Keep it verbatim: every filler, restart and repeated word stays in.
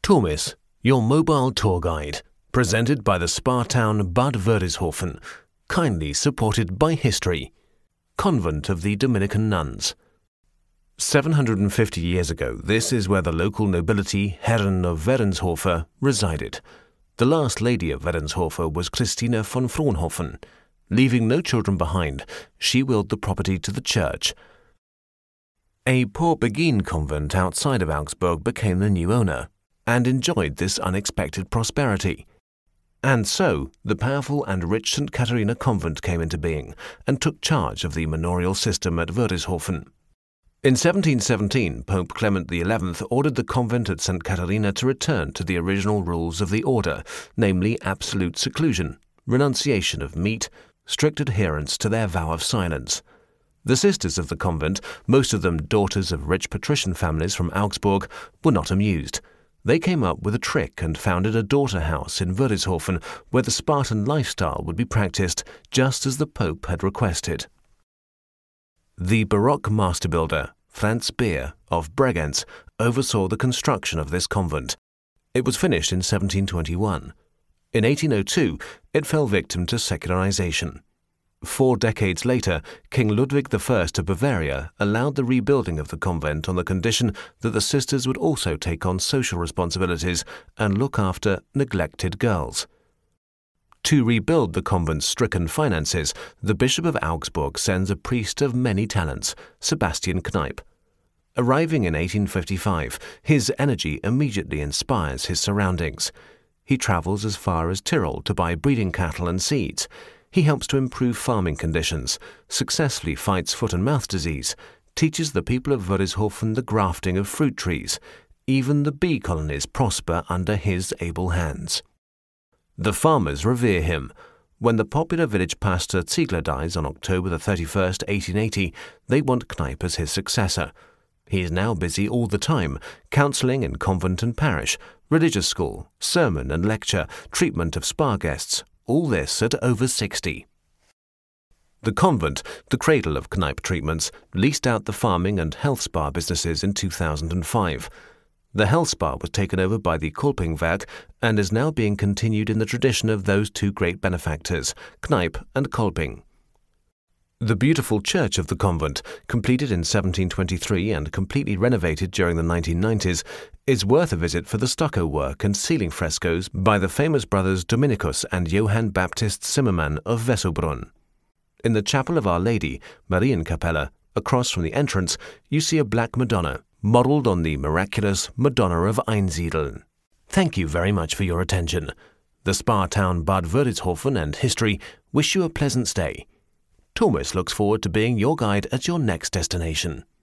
Thomas, your mobile tour guide, presented by the spa town Bad Wörishofen, kindly supported by history. Convent of the Dominican Nuns. seven hundred fifty years ago, this is where the local nobility, Herren of Werenshofer, resided. The last lady of Werenshofer was Christina von Fraunhofen. Leaving no children behind, she willed the property to the church. A poor Beguine convent outside of Augsburg became the new owner, and enjoyed this unexpected prosperity. And so, the powerful and rich Saint Katharina convent came into being, and took charge of the manorial system at Wörishofen. In seventeen seventeen, Pope Clement the eleventh ordered the convent at Saint Katharina to return to the original rules of the order, namely absolute seclusion, renunciation of meat, strict adherence to their vow of silence. The sisters of the convent, most of them daughters of rich patrician families from Augsburg, were not amused. They came up with a trick and founded a daughter house in Wörishofen where the Spartan lifestyle would be practiced just as the Pope had requested. The Baroque master builder, Franz Beer of Bregenz, oversaw the construction of this convent. It was finished in seventeen twenty-one. In eighteen oh two, it fell victim to secularization. Four decades later, King Ludwig the First of Bavaria allowed the rebuilding of the convent on the condition that the sisters would also take on social responsibilities and look after neglected girls. To rebuild the convent's stricken finances, the Bishop of Augsburg sends a priest of many talents, Sebastian Kneipp. Arriving in eighteen fifty-five, his energy immediately inspires his surroundings. He travels as far as Tyrol to buy breeding cattle and seeds. He helps to improve farming conditions, successfully fights foot and mouth disease, teaches the people of Wörishofen the grafting of fruit trees. Even the bee colonies prosper under his able hands. The farmers revere him. When the popular village pastor Ziegler dies on October the thirty-first, eighteen eighty, they want Kneipp as his successor. He is now busy all the time, counselling in convent and parish, religious school, sermon and lecture, treatment of spa guests, all this at over sixty. The convent, the cradle of Kneipp treatments, leased out the farming and health spa businesses in two thousand five. The health spa was taken over by the Kolpingwerk and is now being continued in the tradition of those two great benefactors, Kneipp and Kolping. The beautiful church of the convent, completed in seventeen twenty-three and completely renovated during the nineteen nineties, is worth a visit for the stucco work and ceiling frescoes by the famous brothers Dominikus and Johann Baptist Zimmermann of Wessobrunn. In the chapel of Our Lady, Marienkapelle, across from the entrance, you see a black Madonna, modelled on the miraculous Madonna of Einsiedeln. Thank you very much for your attention. The spa town Bad Wörishofen and history wish you a pleasant stay. Thomas looks forward to being your guide at your next destination.